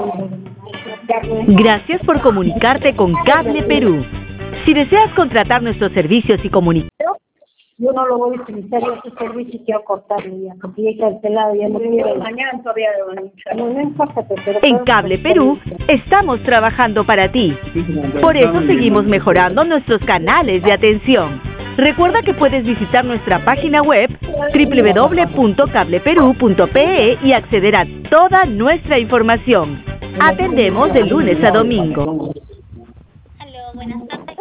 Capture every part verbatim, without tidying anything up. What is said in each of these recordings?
Gracias por comunicarte con Cable Perú. Si deseas contratar nuestros servicios y comunicar... Yo no lo voy a utilizar, yo ese servicio quiero cortarlo ya, porque ya está cancelado, ya no quiero. Mañana todavía no, no importa, pero... En Cable Perú estamos trabajando para ti. Por eso seguimos mejorando nuestros canales de atención. Recuerda que puedes visitar nuestra página web doble u doble u doble u punto cable perú punto pe e y acceder a toda nuestra información. Atendemos de lunes a domingo. Aló, buenas tardes.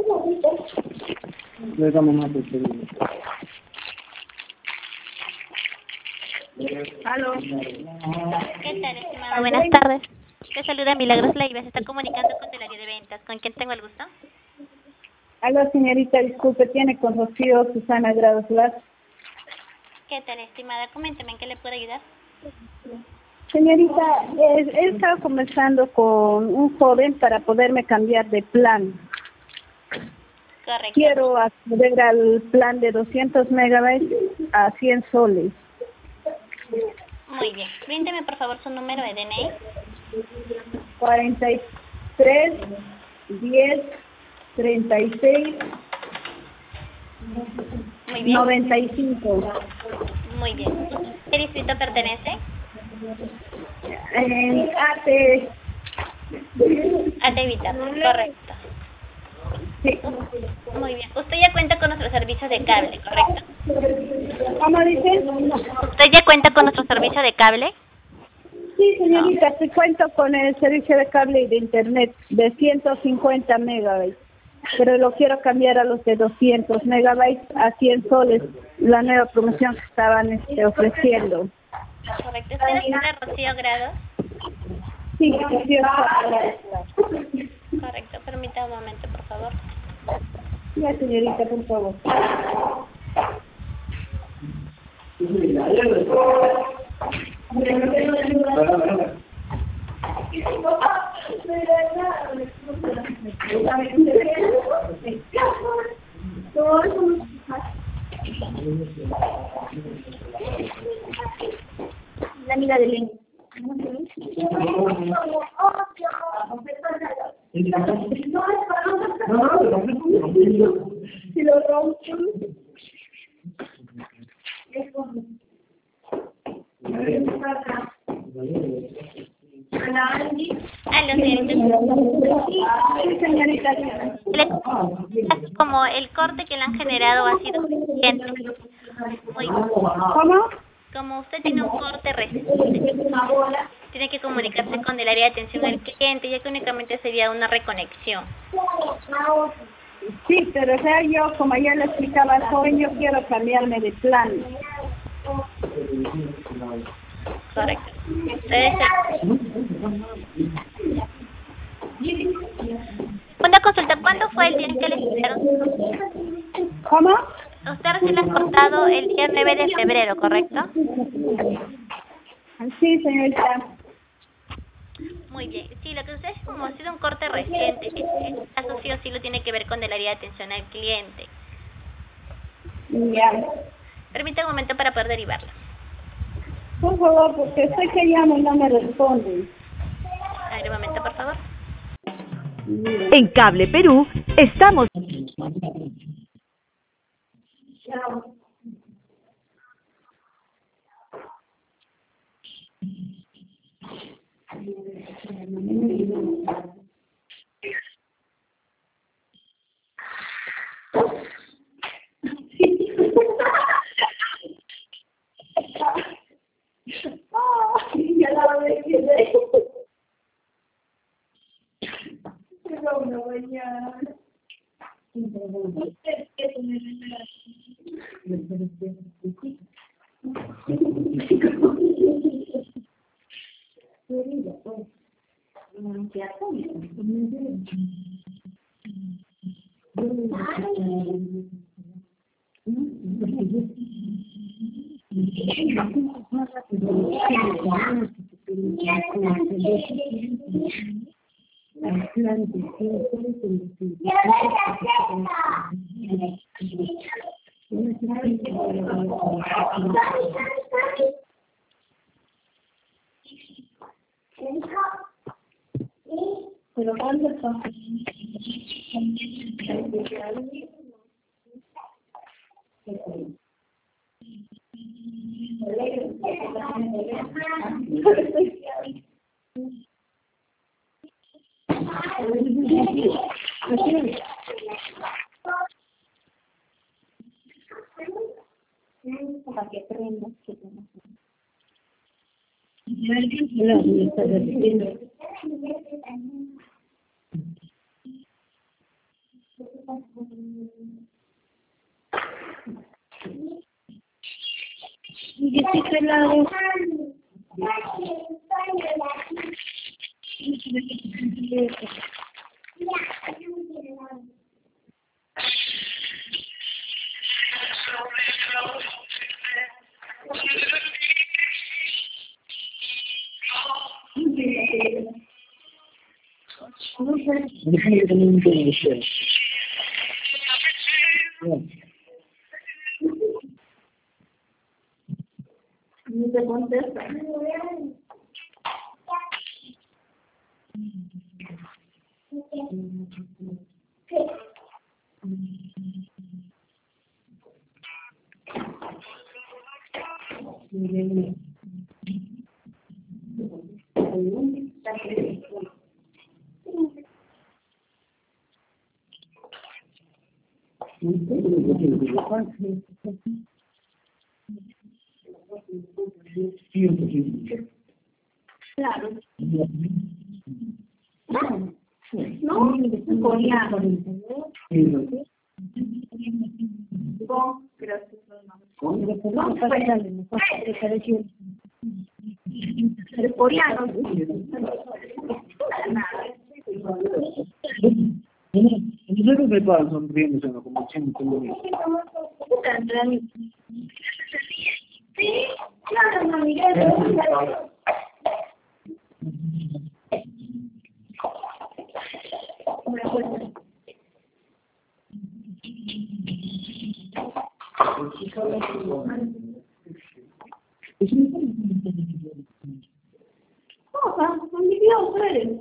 Aló. ¿Qué tal, estimado? Buenas tardes. Te saluda Milagros Leiva. Se está comunicando con el área de ventas. ¿Con quién tengo el gusto? Aló, señorita, disculpe, tiene con Rocío Susana Grados Lazo. ¿Qué tal, estimada? Coménteme, ¿en qué le puedo ayudar? Señorita, he, he estado conversando con un joven para poderme cambiar de plan. Correcto. Quiero acceder al plan de doscientos megabytes a cien soles. Muy bien. Bríndeme, por favor, su número de D N I. cuarenta y tres, diez, treinta y seis, Muy bien. noventa y cinco. Muy bien. ¿Qué distrito pertenece? En A T. Atevita. Correcto. Sí. Muy bien. Usted ya cuenta con nuestros servicios de cable, ¿correcto? ¿Cómo dice? ¿Usted ya cuenta con nuestro servicio de cable? Sí, señorita, sí cuento con el servicio de cable y de internet de ciento cincuenta megabytes, pero lo quiero cambiar a los de doscientos megabytes a cien soles, la nueva promoción que estaban este, ofreciendo. Correcto. ¿Usted es de Rocío Grados? Sí, Rocío Grados. Correcto. Permítame un momento, por favor. Ya, señorita, por favor. La amiga de Lenny. Si lo rompo. Aló, señorita. Le- Como el corte que le han generado ha sido suficiente. Muy bien. ¿Cómo? Como usted tiene un corte reciente, tiene que comunicarse con el área de atención al cliente, ya que únicamente sería una reconexión. Sí, pero o sea, yo, como ya le explicaba al joven, yo quiero cambiarme de plan. Correcto. Ustedes Una consulta, ¿cuándo fue el día en que le hicieron? ¿Cómo? Usted recién le ha cortado el día nueve de febrero, ¿correcto? Sí, señorita. Muy bien. Sí, lo que sucede es como ha sido un corte reciente. El caso sí o sí lo tiene que ver con el área de atención al cliente. Ya. Permítame un momento para poder derivarlo. Por favor, porque sé que llamo y no me responden. A ver, un momento, por favor. En Cable Perú estamos... Ya la voy a decir. Pero una mañana. pero ¿cuándo está? Para que prenda, que tenga. No, me está diciendo. Y este pelado. Déjame tener un poco de share. No te contesta. Claro. No, es coreano. Con, gracias. No, el coreano. No sé qué pasa sonriéndose en la conversación conmigo. Sí, claro, no, Miguel. Cosa, son idiotas.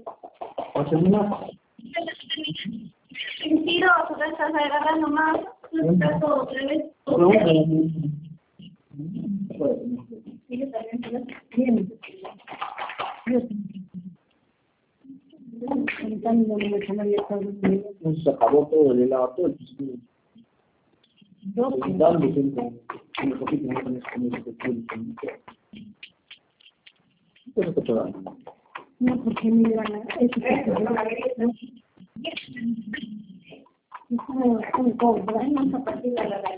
Mentiroso, te estás agarrando más. No estás todo otra vez. Se acabó todo el helado, todo el piscino. Dando siempre un poquito más con este público. ¿Qué está llorando? No, porque mira, eso es como un cobra, no es a partir de la